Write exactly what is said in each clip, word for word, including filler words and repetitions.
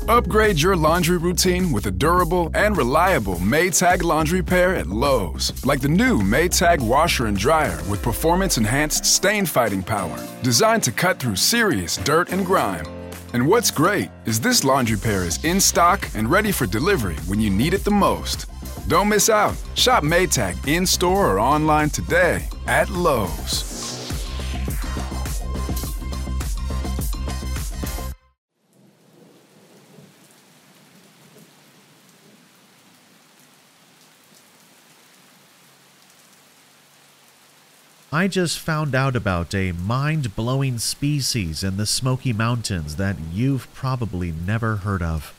Upgrade your laundry routine with a durable and reliable Maytag laundry pair at Lowe's. Like the new Maytag washer and dryer with performance-enhanced stain-fighting power, designed to cut through serious dirt and grime. And what's great is this laundry pair is in stock and ready for delivery when you need it the most. Don't miss out. Shop Maytag in-store or online today at Lowe's. I just found out about a mind-blowing species in the Smoky Mountains that you've probably never heard of.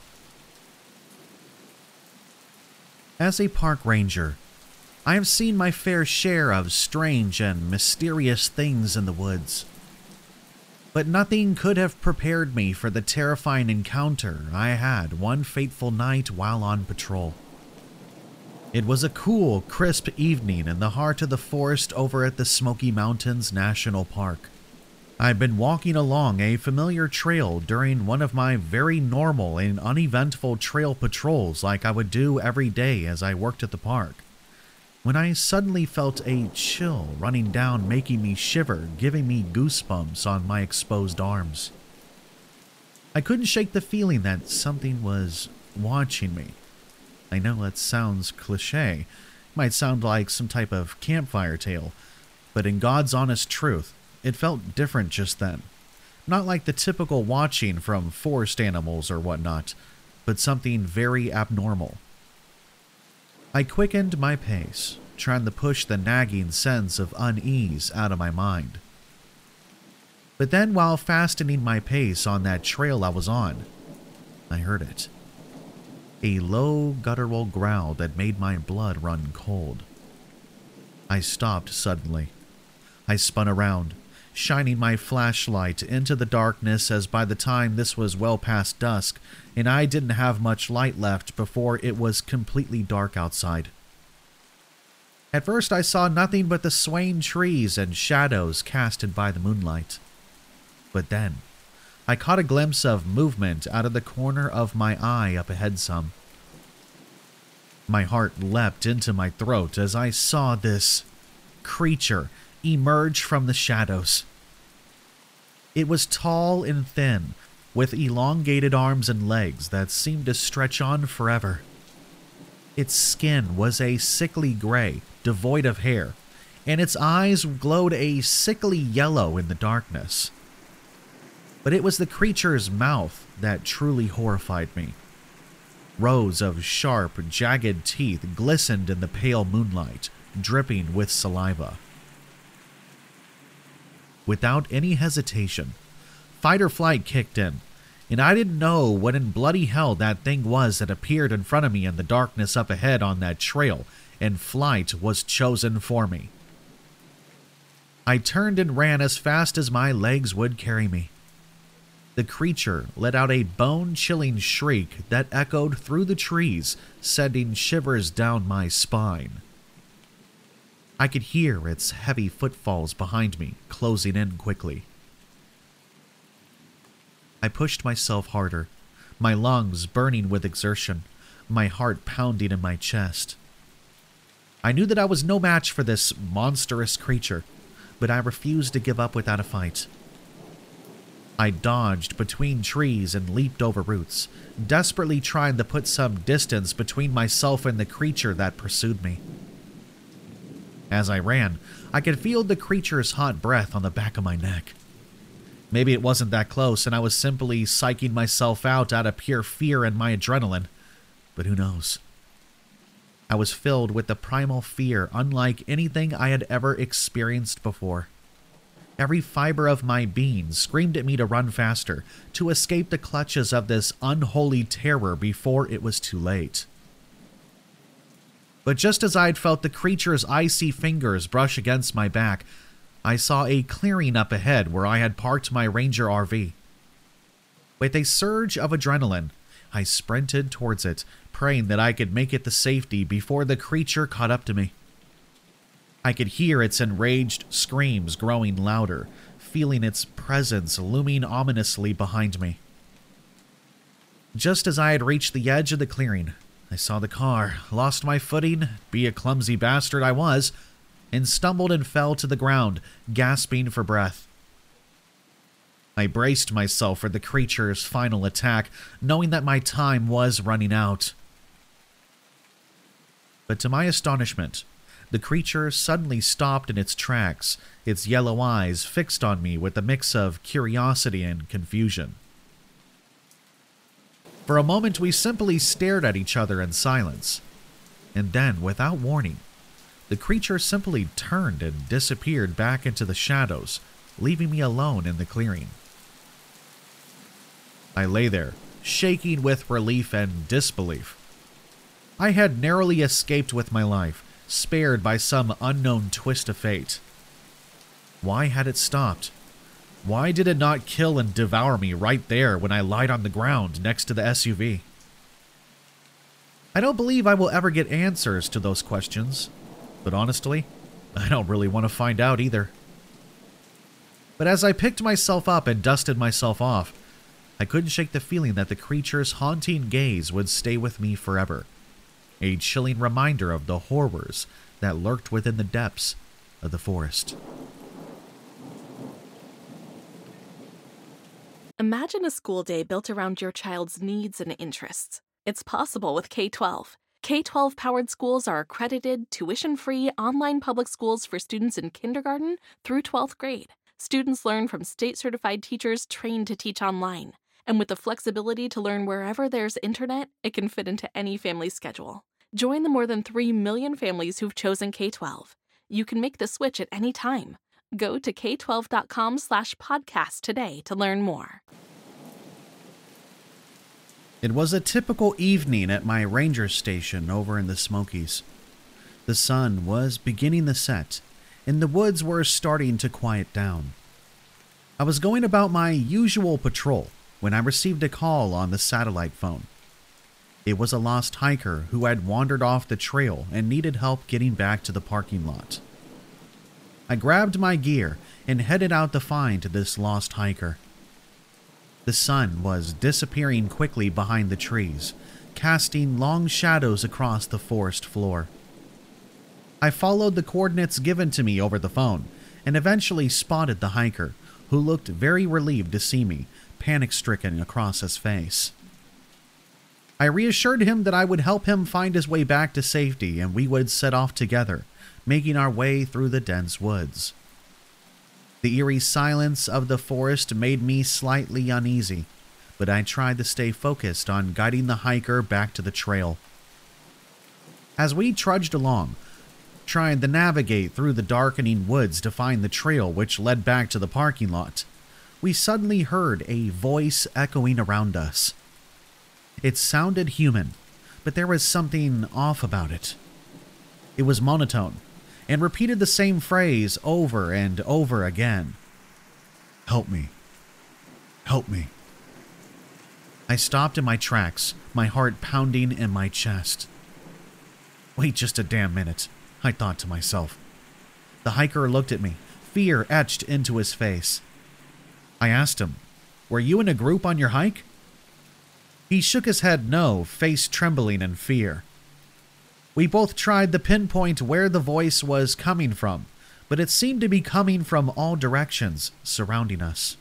As a park ranger, I have seen my fair share of strange and mysterious things in the woods. But nothing could have prepared me for the terrifying encounter I had one fateful night while on patrol. It was a cool, crisp evening in the heart of the forest over at the Smoky Mountains National Park. I'd been walking along a familiar trail during one of my very normal and uneventful trail patrols like I would do every day as I worked at the park, when I suddenly felt a chill running down, making me shiver, giving me goosebumps on my exposed arms. I couldn't shake the feeling that something was watching me. I know that sounds cliche, might sound like some type of campfire tale, but in God's honest truth, it felt different just then. Not like the typical watching from forest animals or whatnot, but something very abnormal. I quickened my pace, trying to push the nagging sense of unease out of my mind. But then while fastening my pace on that trail I was on, I heard it. A low, guttural growl that made my blood run cold. I stopped suddenly. I spun around, shining my flashlight into the darkness, as by the time this was well past dusk, and I didn't have much light left before it was completely dark outside. At first I saw nothing but the swaying trees and shadows casted by the moonlight. But then, I caught a glimpse of movement out of the corner of my eye up ahead some. My heart leapt into my throat as I saw this creature emerge from the shadows. It was tall and thin, with elongated arms and legs that seemed to stretch on forever. Its skin was a sickly gray, devoid of hair, and its eyes glowed a sickly yellow in the darkness. But it was the creature's mouth that truly horrified me. Rows of sharp, jagged teeth glistened in the pale moonlight, dripping with saliva. Without any hesitation, fight or flight kicked in, and I didn't know what in bloody hell that thing was that appeared in front of me in the darkness up ahead on that trail, and flight was chosen for me. I turned and ran as fast as my legs would carry me. The creature let out a bone-chilling shriek that echoed through the trees, sending shivers down my spine. I could hear its heavy footfalls behind me, closing in quickly. I pushed myself harder, my lungs burning with exertion, my heart pounding in my chest. I knew that I was no match for this monstrous creature, but I refused to give up without a fight. I dodged between trees and leaped over roots, desperately trying to put some distance between myself and the creature that pursued me. As I ran, I could feel the creature's hot breath on the back of my neck. Maybe it wasn't that close and I was simply psyching myself out out of pure fear and my adrenaline, but who knows? I was filled with the primal fear unlike anything I had ever experienced before. Every fiber of my being screamed at me to run faster, to escape the clutches of this unholy terror before it was too late. But just as I'd felt the creature's icy fingers brush against my back, I saw a clearing up ahead where I had parked my Ranger R V. With a surge of adrenaline, I sprinted towards it, praying that I could make it to safety before the creature caught up to me. I could hear its enraged screams growing louder, feeling its presence looming ominously behind me. Just as I had reached the edge of the clearing, I saw the car, lost my footing, be a clumsy bastard I was, and stumbled and fell to the ground, gasping for breath. I braced myself for the creature's final attack, knowing that my time was running out. But to my astonishment, the creature suddenly stopped in its tracks, its yellow eyes fixed on me with a mix of curiosity and confusion. For a moment, we simply stared at each other in silence, and then, without warning, the creature simply turned and disappeared back into the shadows, leaving me alone in the clearing. I lay there, shaking with relief and disbelief. I had narrowly escaped with my life, spared by some unknown twist of fate. Why had it stopped? Why did it not kill and devour me right there when I lied on the ground next to the S U V? I don't believe I will ever get answers to those questions, but honestly, I don't really want to find out either. But as I picked myself up and dusted myself off, I couldn't shake the feeling that the creature's haunting gaze would stay with me forever, a chilling reminder of the horrors that lurked within the depths of the forest. Imagine a school day built around your child's needs and interests. It's possible with K twelve. K twelve powered schools are accredited, tuition-free online public schools for students in kindergarten through twelfth grade. Students learn from state-certified teachers trained to teach online. And with the flexibility to learn wherever there's internet, it can fit into any family schedule. Join the more than three million families who've chosen K twelve. You can make the switch at any time. Go to k twelve dot com slash podcast today to learn more. It was a typical evening at my ranger station over in the Smokies. The sun was beginning to set, and the woods were starting to quiet down. I was going about my usual patrol when I received a call on the satellite phone. It was a lost hiker who had wandered off the trail and needed help getting back to the parking lot. I grabbed my gear and headed out to find this lost hiker. The sun was disappearing quickly behind the trees, casting long shadows across the forest floor. I followed the coordinates given to me over the phone and eventually spotted the hiker, who looked very relieved to see me, panic-stricken across his face. I reassured him that I would help him find his way back to safety and we would set off together, making our way through the dense woods. The eerie silence of the forest made me slightly uneasy, but I tried to stay focused on guiding the hiker back to the trail. As we trudged along, trying to navigate through the darkening woods to find the trail which led back to the parking lot, we suddenly heard a voice echoing around us. It sounded human, but there was something off about it. It was monotone, and repeated the same phrase over and over again. "Help me. Help me." I stopped in my tracks, my heart pounding in my chest. Wait just a damn minute, I thought to myself. The hiker looked at me, fear etched into his face. I asked him, "Were you in a group on your hike?" He shook his head no, face trembling in fear. We both tried to pinpoint where the voice was coming from, but it seemed to be coming from all directions surrounding us.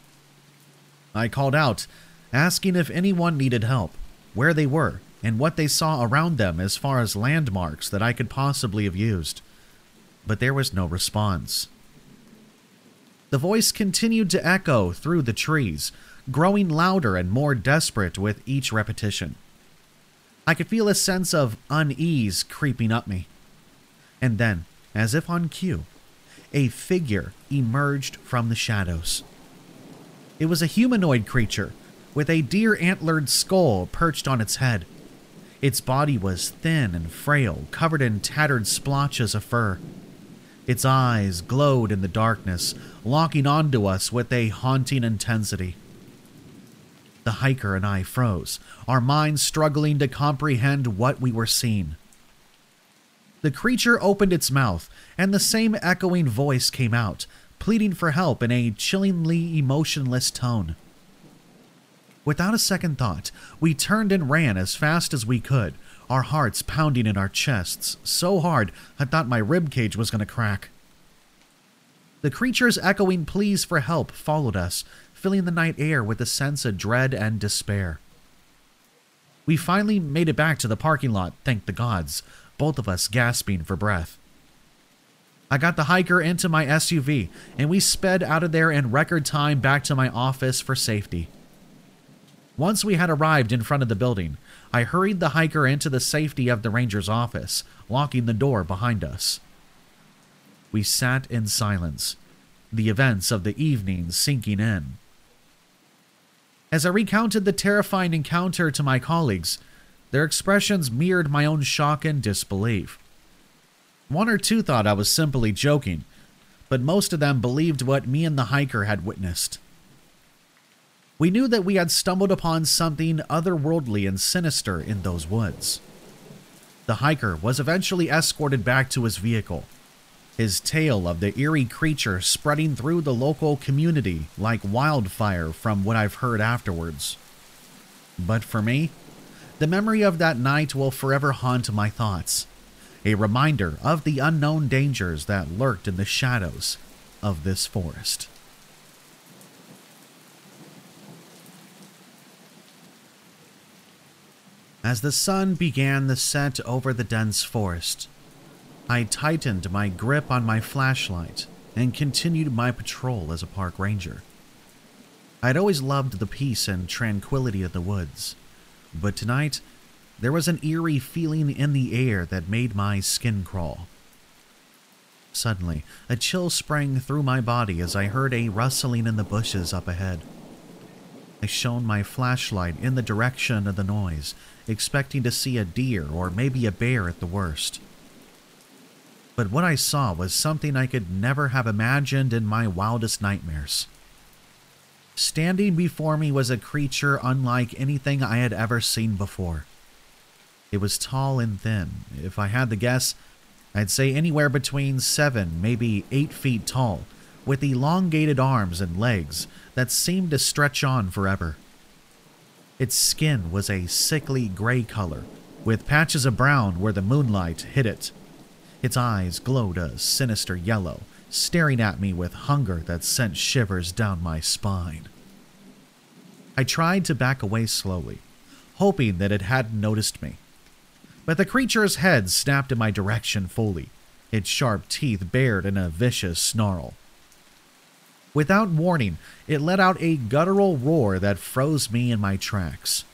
I called out, asking if anyone needed help, where they were, and what they saw around them as far as landmarks that I could possibly have used. But there was no response. The voice continued to echo through the trees, growing louder and more desperate with each repetition. I could feel a sense of unease creeping up me. And then, as if on cue, a figure emerged from the shadows. It was a humanoid creature with a deer-antlered skull perched on its head. Its body was thin and frail, covered in tattered splotches of fur. Its eyes glowed in the darkness, locking onto us with a haunting intensity. The hiker and I froze, our minds struggling to comprehend what we were seeing. The creature opened its mouth, and the same echoing voice came out, pleading for help in a chillingly emotionless tone. Without a second thought, we turned and ran as fast as we could, our hearts pounding in our chests so hard I thought my ribcage was going to crack. The creature's echoing pleas for help followed us, filling the night air with a sense of dread and despair. We finally made it back to the parking lot, thank the gods, both of us gasping for breath. I got the hiker into my S U V, and we sped out of there in record time back to my office for safety. Once we had arrived in front of the building, I hurried the hiker into the safety of the ranger's office, locking the door behind us. We sat in silence, the events of the evening sinking in. As I recounted the terrifying encounter to my colleagues, their expressions mirrored my own shock and disbelief. One or two thought I was simply joking, but most of them believed what me and the hiker had witnessed. We knew that we had stumbled upon something otherworldly and sinister in those woods. The hiker was eventually escorted back to his vehicle, his tale of the eerie creature spreading through the local community like wildfire from what I've heard afterwards. But for me, the memory of that night will forever haunt my thoughts, a reminder of the unknown dangers that lurked in the shadows of this forest. As the sun began to set over the dense forest, I tightened my grip on my flashlight and continued my patrol as a park ranger. I'd always loved the peace and tranquility of the woods, but tonight there was an eerie feeling in the air that made my skin crawl. Suddenly, a chill sprang through my body as I heard a rustling in the bushes up ahead. I shone my flashlight in the direction of the noise, expecting to see a deer or maybe a bear at the worst. But what I saw was something I could never have imagined in my wildest nightmares. Standing before me was a creature unlike anything I had ever seen before. It was tall and thin. If I had to guess, I'd say anywhere between seven, maybe eight feet tall, with elongated arms and legs that seemed to stretch on forever. Its skin was a sickly gray color, with patches of brown where the moonlight hit it. Its eyes glowed a sinister yellow, staring at me with hunger that sent shivers down my spine. I tried to back away slowly, hoping that it hadn't noticed me. But the creature's head snapped in my direction fully, its sharp teeth bared in a vicious snarl. Without warning, it let out a guttural roar that froze me in my tracks.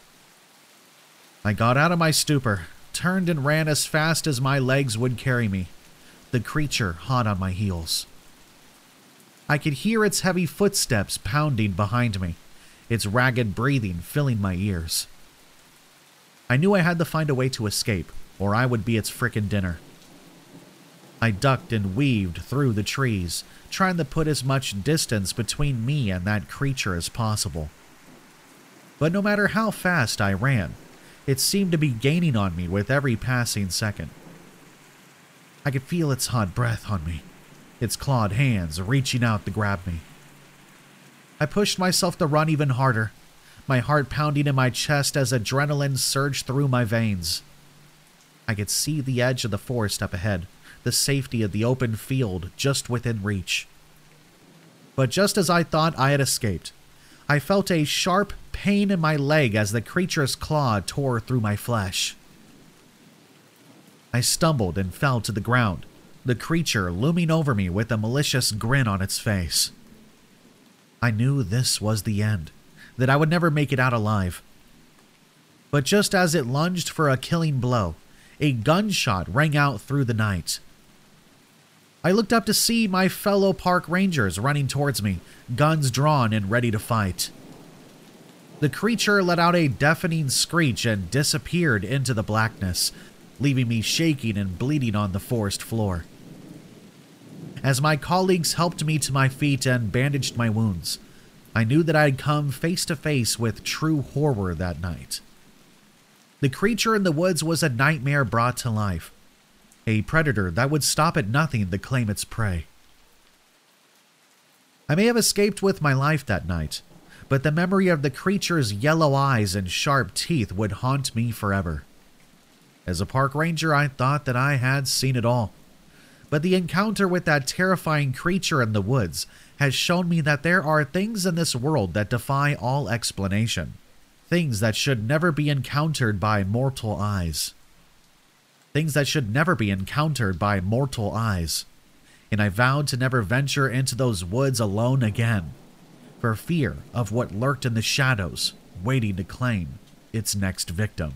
I got out of my stupor, turned and ran as fast as my legs would carry me, the creature hot on my heels. I could hear its heavy footsteps pounding behind me, its ragged breathing filling my ears. I knew I had to find a way to escape, or I would be its frickin' dinner. I ducked and weaved through the trees, trying to put as much distance between me and that creature as possible. But no matter how fast I ran, it seemed to be gaining on me with every passing second. I could feel its hot breath on me, its clawed hands reaching out to grab me. I pushed myself to run even harder, my heart pounding in my chest as adrenaline surged through my veins. I could see the edge of the forest up ahead, the safety of the open field just within reach. But just as I thought I had escaped, I felt a sharp pain in my leg as the creature's claw tore through my flesh. I stumbled and fell to the ground, the creature looming over me with a malicious grin on its face. I knew this was the end, that I would never make it out alive. But just as it lunged for a killing blow, a gunshot rang out through the night. I looked up to see my fellow park rangers running towards me, guns drawn and ready to fight. The creature let out a deafening screech and disappeared into the blackness, leaving me shaking and bleeding on the forest floor. As my colleagues helped me to my feet and bandaged my wounds, I knew that I had come face to face with true horror that night. The creature in the woods was a nightmare brought to life, a predator that would stop at nothing to claim its prey. I may have escaped with my life that night, but the memory of the creature's yellow eyes and sharp teeth would haunt me forever. As a park ranger, I thought that I had seen it all. But the encounter with that terrifying creature in the woods has shown me that there are things in this world that defy all explanation. Things that should never be encountered by mortal eyes. Things that should never be encountered by mortal eyes. And I vowed to never venture into those woods alone again, for fear of what lurked in the shadows, waiting to claim its next victim.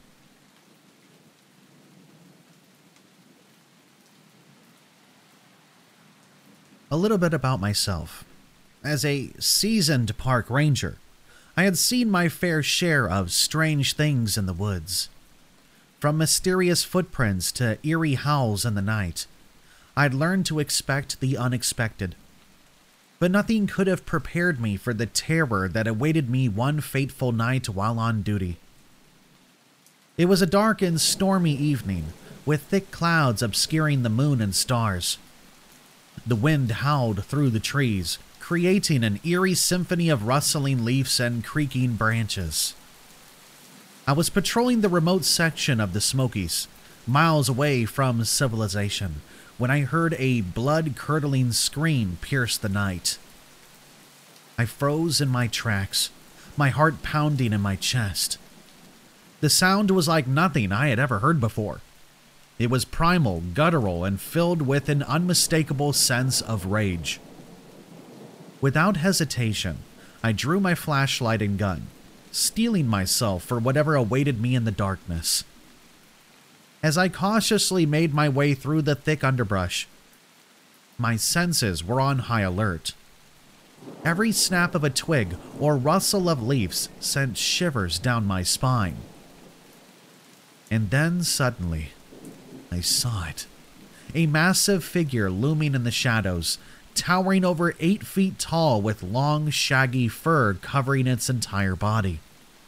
A little bit about myself. As a seasoned park ranger, I had seen my fair share of strange things in the woods. From mysterious footprints to eerie howls in the night, I'd learned to expect the unexpected. But nothing could have prepared me for the terror that awaited me one fateful night while on duty. It was a dark and stormy evening, with thick clouds obscuring the moon and stars. The wind howled through the trees, creating an eerie symphony of rustling leaves and creaking branches. I was patrolling the remote section of the Smokies, miles away from civilization, when I heard a blood-curdling scream pierce the night. I froze in my tracks, my heart pounding in my chest. The sound was like nothing I had ever heard before. It was primal, guttural, and filled with an unmistakable sense of rage. Without hesitation, I drew my flashlight and gun, steeling myself for whatever awaited me in the darkness. As I cautiously made my way through the thick underbrush, my senses were on high alert. Every snap of a twig or rustle of leaves sent shivers down my spine. And then suddenly, I saw it. A massive figure looming in the shadows, towering over eight feet tall with long, shaggy fur covering its entire body.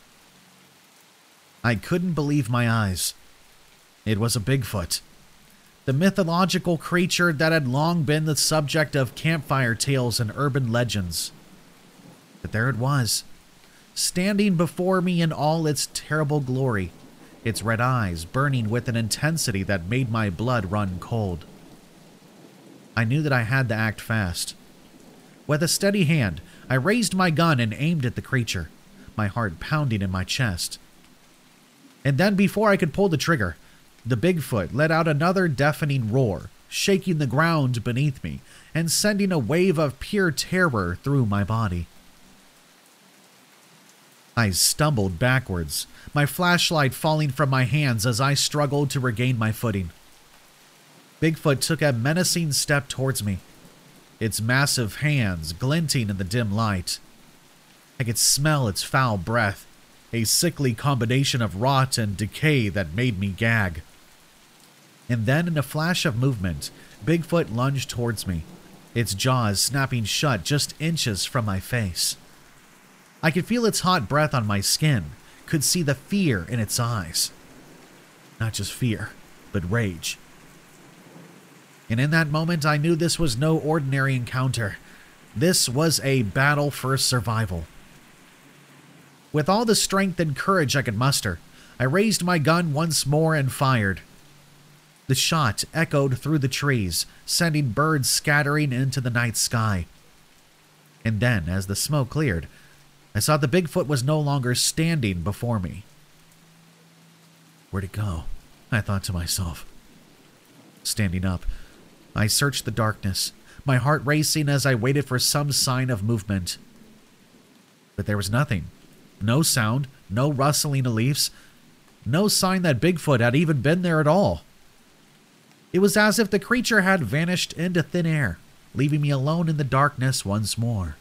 I couldn't believe my eyes. It was a Bigfoot, the mythological creature that had long been the subject of campfire tales and urban legends. But there it was, standing before me in all its terrible glory, its red eyes burning with an intensity that made my blood run cold. I knew that I had to act fast. With a steady hand, I raised my gun and aimed at the creature, my heart pounding in my chest. And then, before I could pull the trigger, the Bigfoot let out another deafening roar, shaking the ground beneath me and sending a wave of pure terror through my body. I stumbled backwards, my flashlight falling from my hands as I struggled to regain my footing. Bigfoot took a menacing step towards me, its massive hands glinting in the dim light. I could smell its foul breath, a sickly combination of rot and decay that made me gag. And then, in a flash of movement, Bigfoot lunged towards me, its jaws snapping shut just inches from my face. I could feel its hot breath on my skin, could see the fear in its eyes. Not just fear, but rage. And in that moment, I knew this was no ordinary encounter. This was a battle for survival. With all the strength and courage I could muster, I raised my gun once more and fired. The shot echoed through the trees, sending birds scattering into the night sky. And then, as the smoke cleared, I saw the Bigfoot was no longer standing before me. Where'd it go? I thought to myself. Standing up, I searched the darkness, my heart racing as I waited for some sign of movement. But there was nothing. No sound, no rustling of leaves, no sign that Bigfoot had even been there at all. It was as if the creature had vanished into thin air, leaving me alone in the darkness once more.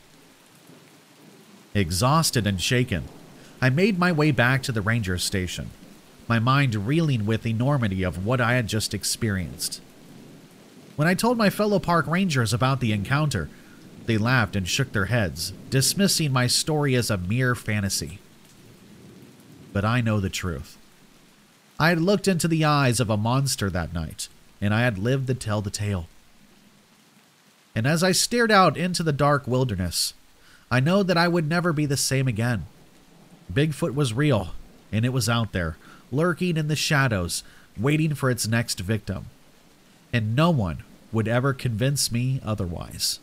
Exhausted and shaken, I made my way back to the ranger station, my mind reeling with the enormity of what I had just experienced. When I told my fellow park rangers about the encounter, they laughed and shook their heads, dismissing my story as a mere fantasy. But I know the truth. I had looked into the eyes of a monster that night, and I had lived to tell the tale. And as I stared out into the dark wilderness, I know that I would never be the same again. Bigfoot was real, and it was out there, lurking in the shadows, waiting for its next victim. And no one would ever convince me otherwise.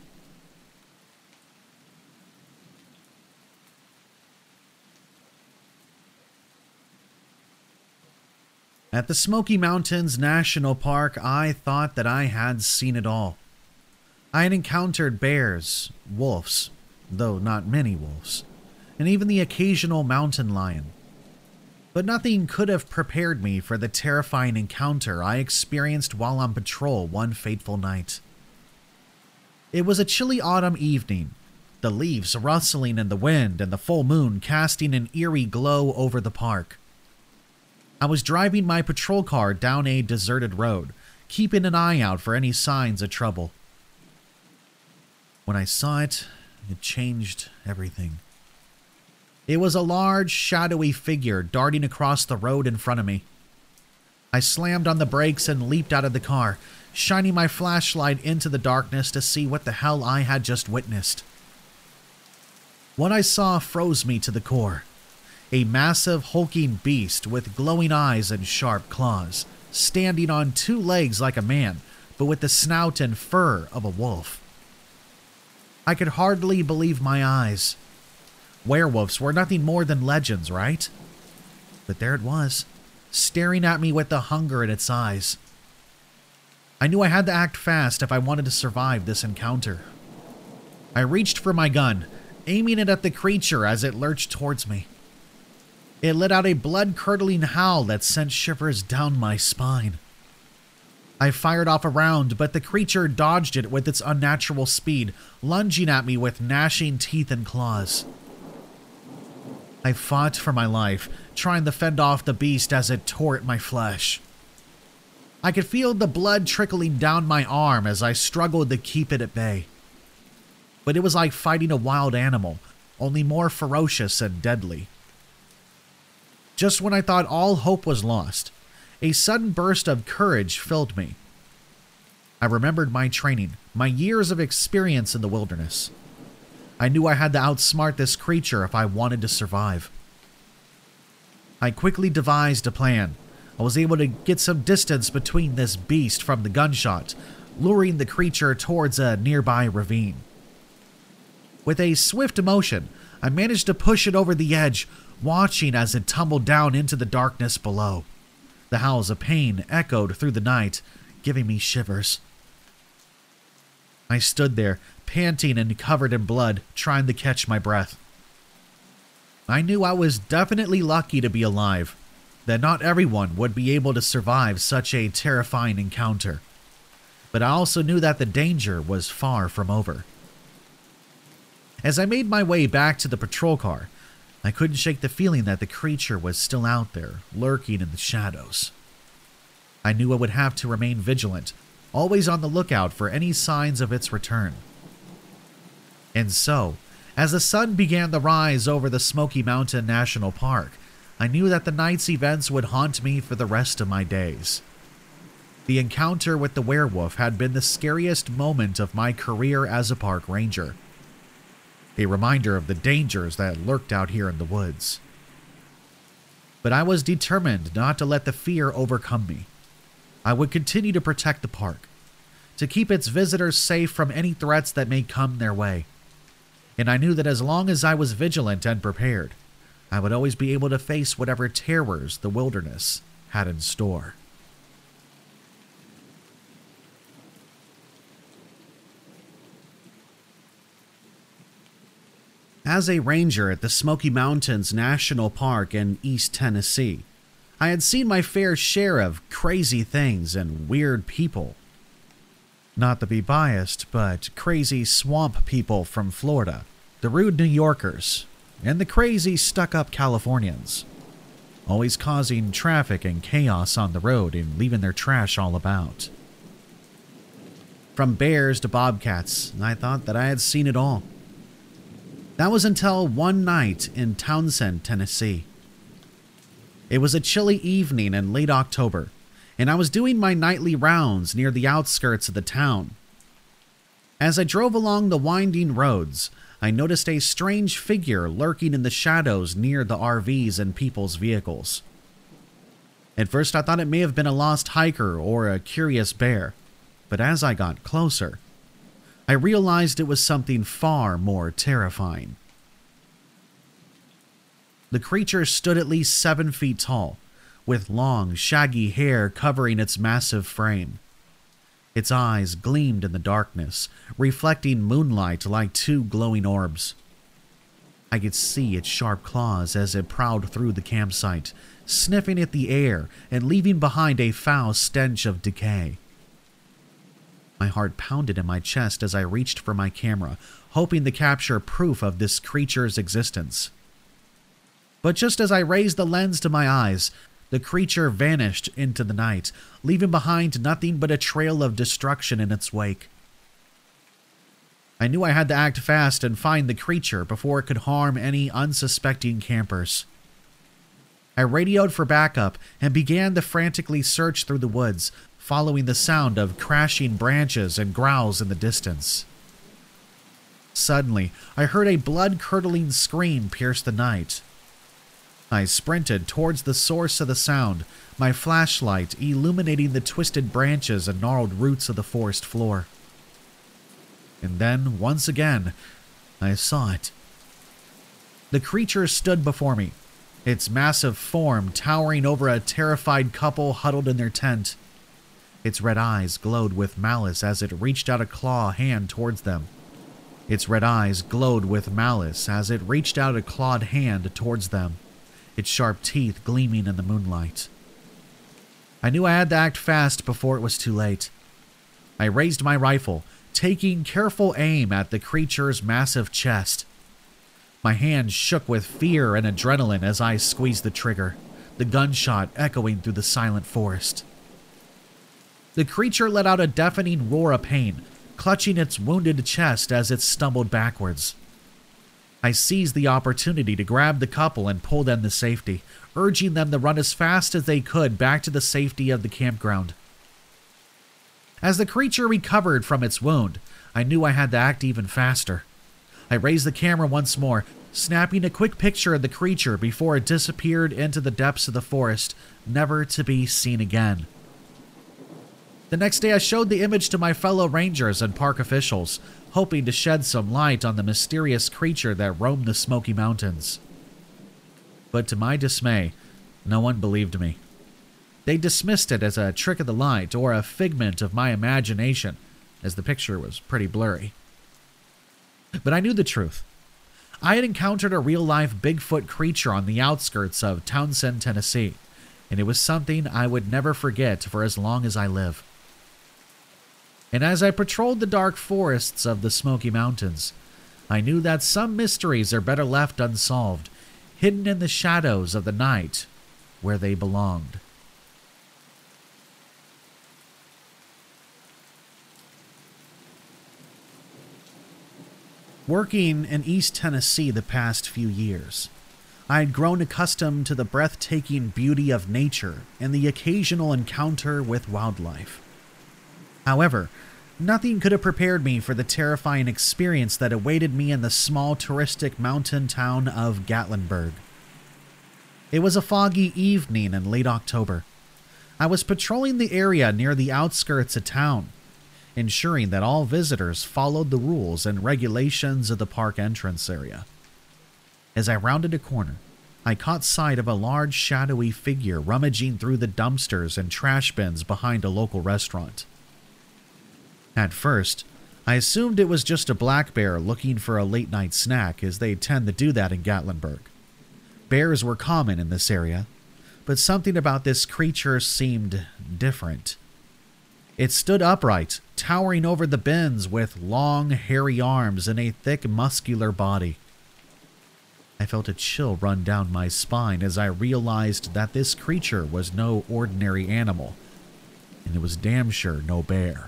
At the Smoky Mountains National Park, I thought that I had seen it all. I had encountered bears, wolves, though not many wolves, and even the occasional mountain lion. But nothing could have prepared me for the terrifying encounter I experienced while on patrol one fateful night. It was a chilly autumn evening, the leaves rustling in the wind and the full moon casting an eerie glow over the park. I was driving my patrol car down a deserted road, keeping an eye out for any signs of trouble. When I saw it, it changed everything. It was a large, shadowy figure darting across the road in front of me. I slammed on the brakes and leaped out of the car, shining my flashlight into the darkness to see what the hell I had just witnessed. What I saw froze me to the core. A massive, hulking beast with glowing eyes and sharp claws, standing on two legs like a man, but with the snout and fur of a wolf. I could hardly believe my eyes. Werewolves were nothing more than legends, right? But there it was, staring at me with the hunger in its eyes. I knew I had to act fast if I wanted to survive this encounter. I reached for my gun, aiming it at the creature as it lurched towards me. It let out a blood-curdling howl that sent shivers down my spine. I fired off a round, but the creature dodged it with its unnatural speed, lunging at me with gnashing teeth and claws. I fought for my life, trying to fend off the beast as it tore at my flesh. I could feel the blood trickling down my arm as I struggled to keep it at bay. But it was like fighting a wild animal, only more ferocious and deadly. Just when I thought all hope was lost, a sudden burst of courage filled me. I remembered my training, my years of experience in the wilderness. I knew I had to outsmart this creature if I wanted to survive. I quickly devised a plan. I was able to get some distance between this beast from the gunshot, luring the creature towards a nearby ravine. With a swift motion, I managed to push it over the edge, watching as it tumbled down into the darkness below. The howls of pain echoed through the night, giving me shivers. I stood there, panting and covered in blood, trying to catch my breath. I knew I was definitely lucky to be alive, that not everyone would be able to survive such a terrifying encounter. But I also knew that the danger was far from over. As I made my way back to the patrol car, I couldn't shake the feeling that the creature was still out there, lurking in the shadows. I knew I would have to remain vigilant, always on the lookout for any signs of its return. And so, as the sun began to rise over the Smoky Mountain National Park, I knew that the night's events would haunt me for the rest of my days. The encounter with the werewolf had been the scariest moment of my career as a park ranger. A reminder of the dangers that lurked out here in the woods. But I was determined not to let the fear overcome me. I would continue to protect the park, to keep its visitors safe from any threats that may come their way. And I knew that as long as I was vigilant and prepared, I would always be able to face whatever terrors the wilderness had in store. As a ranger at the Smoky Mountains National Park in East Tennessee, I had seen my fair share of crazy things and weird people. Not to be biased, but crazy swamp people from Florida, the rude New Yorkers, and the crazy stuck-up Californians, always causing traffic and chaos on the road and leaving their trash all about. From bears to bobcats, I thought that I had seen it all. That was until one night in Townsend, Tennessee. It was a chilly evening in late October, and I was doing my nightly rounds near the outskirts of the town. As I drove along the winding roads, I noticed a strange figure lurking in the shadows near the R Vs and people's vehicles. At first I thought it may have been a lost hiker or a curious bear, but as I got closer, I realized it was something far more terrifying. The creature stood at least seven feet tall, with long, shaggy hair covering its massive frame. Its eyes gleamed in the darkness, reflecting moonlight like two glowing orbs. I could see its sharp claws as it prowled through the campsite, sniffing at the air and leaving behind a foul stench of decay. My heart pounded in my chest as I reached for my camera, hoping to capture proof of this creature's existence. But just as I raised the lens to my eyes, the creature vanished into the night, leaving behind nothing but a trail of destruction in its wake. I knew I had to act fast and find the creature before it could harm any unsuspecting campers. I radioed for backup and began to frantically search through the woods, following the sound of crashing branches and growls in the distance. Suddenly, I heard a blood-curdling scream pierce the night. I sprinted towards the source of the sound, my flashlight illuminating the twisted branches and gnarled roots of the forest floor. And then, once again, I saw it. The creature stood before me, its massive form towering over a terrified couple huddled in their tent. Its red eyes glowed with malice as it reached out a claw hand towards them. Its red eyes glowed with malice as it reached out a clawed hand towards them, its sharp teeth gleaming in the moonlight. I knew I had to act fast before it was too late. I raised my rifle, taking careful aim at the creature's massive chest. My hand shook with fear and adrenaline as I squeezed the trigger, the gunshot echoing through the silent forest. The creature let out a deafening roar of pain, clutching its wounded chest as it stumbled backwards. I seized the opportunity to grab the couple and pull them to safety, urging them to run as fast as they could back to the safety of the campground. As the creature recovered from its wound, I knew I had to act even faster. I raised the camera once more, snapping a quick picture of the creature before it disappeared into the depths of the forest, never to be seen again. The next day I showed the image to my fellow rangers and park officials, hoping to shed some light on the mysterious creature that roamed the Smoky Mountains. But to my dismay, no one believed me. They dismissed it as a trick of the light or a figment of my imagination, as the picture was pretty blurry. But I knew the truth. I had encountered a real-life Bigfoot creature on the outskirts of Townsend, Tennessee, and it was something I would never forget for as long as I live. And as I patrolled the dark forests of the Smoky Mountains, I knew that some mysteries are better left unsolved, hidden in the shadows of the night where they belonged. Working in East Tennessee the past few years, I had grown accustomed to the breathtaking beauty of nature and the occasional encounter with wildlife. However, nothing could have prepared me for the terrifying experience that awaited me in the small touristic mountain town of Gatlinburg. It was a foggy evening in late October. I was patrolling the area near the outskirts of town, ensuring that all visitors followed the rules and regulations of the park entrance area. As I rounded a corner, I caught sight of a large shadowy figure rummaging through the dumpsters and trash bins behind a local restaurant. At first, I assumed it was just a black bear looking for a late-night snack, as they tend to do that in Gatlinburg. Bears were common in this area, but something about this creature seemed different. It stood upright, towering over the bins with long, hairy arms and a thick, muscular body. I felt a chill run down my spine as I realized that this creature was no ordinary animal, and it was damn sure no bear.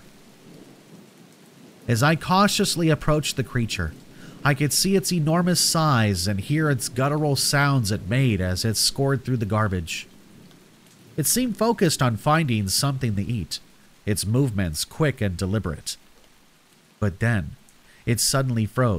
As I cautiously approached the creature, I could see its enormous size and hear its guttural sounds it made as it scored through the garbage. It seemed focused on finding something to eat, its movements quick and deliberate. But then, it suddenly froze,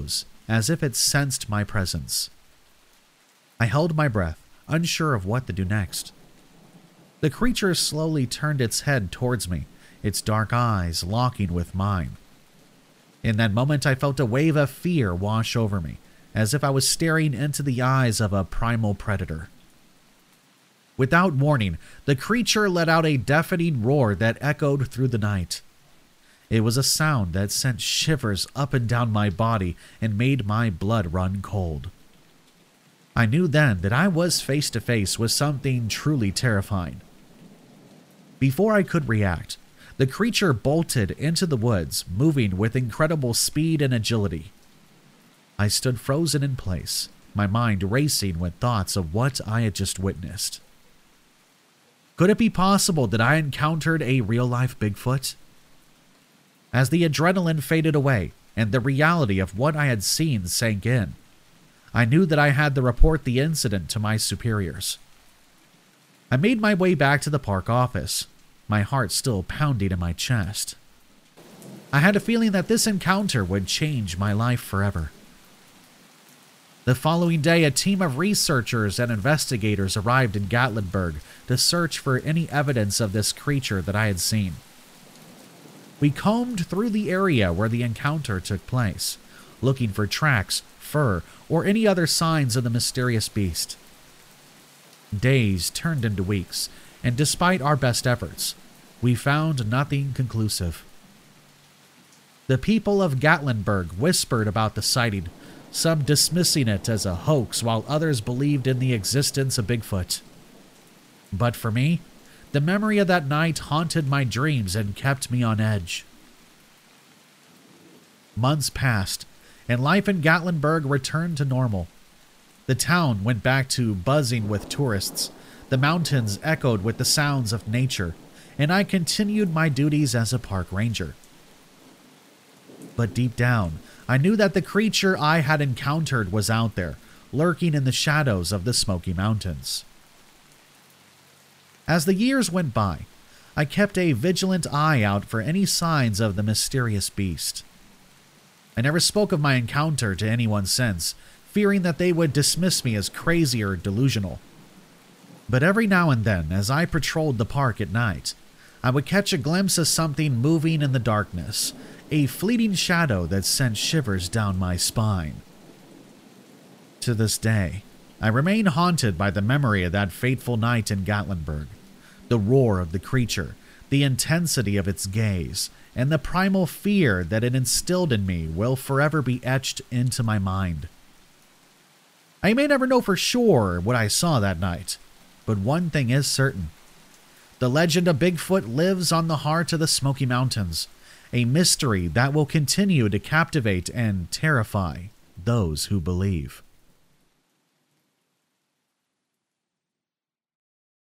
as if it sensed my presence. I held my breath, unsure of what to do next. The creature slowly turned its head towards me, its dark eyes locking with mine. In that moment, I felt a wave of fear wash over me, as if I was staring into the eyes of a primal predator. Without warning, the creature let out a deafening roar that echoed through the night. It was a sound that sent shivers up and down my body and made my blood run cold. I knew then that I was face to face with something truly terrifying. Before I could react, the creature bolted into the woods, moving with incredible speed and agility. I stood frozen in place, my mind racing with thoughts of what I had just witnessed. Could it be possible that I encountered a real-life Bigfoot? As the adrenaline faded away and the reality of what I had seen sank in, I knew that I had to report the incident to my superiors. I made my way back to the park office, my heart still pounding in my chest. I had a feeling that this encounter would change my life forever. The following day, a team of researchers and investigators arrived in Gatlinburg to search for any evidence of this creature that I had seen. We combed through the area where the encounter took place, looking for tracks, fur, or any other signs of the mysterious beast. Days turned into weeks, and despite our best efforts, we found nothing conclusive. The people of Gatlinburg whispered about the sighting, some dismissing it as a hoax while others believed in the existence of Bigfoot. But for me, the memory of that night haunted my dreams and kept me on edge. Months passed, and life in Gatlinburg returned to normal. The town went back to buzzing with tourists, the mountains echoed with the sounds of nature, and I continued my duties as a park ranger. But deep down, I knew that the creature I had encountered was out there, lurking in the shadows of the Smoky Mountains. As the years went by, I kept a vigilant eye out for any signs of the mysterious beast. I never spoke of my encounter to anyone since, fearing that they would dismiss me as crazy or delusional. But every now and then, as I patrolled the park at night, I would catch a glimpse of something moving in the darkness, a fleeting shadow that sent shivers down my spine. To this day, I remain haunted by the memory of that fateful night in Gatlinburg, the roar of the creature, the intensity of its gaze, and the primal fear that it instilled in me will forever be etched into my mind. I may never know for sure what I saw that night, but one thing is certain. The legend of Bigfoot lives on the heart of the Smoky Mountains, a mystery that will continue to captivate and terrify those who believe.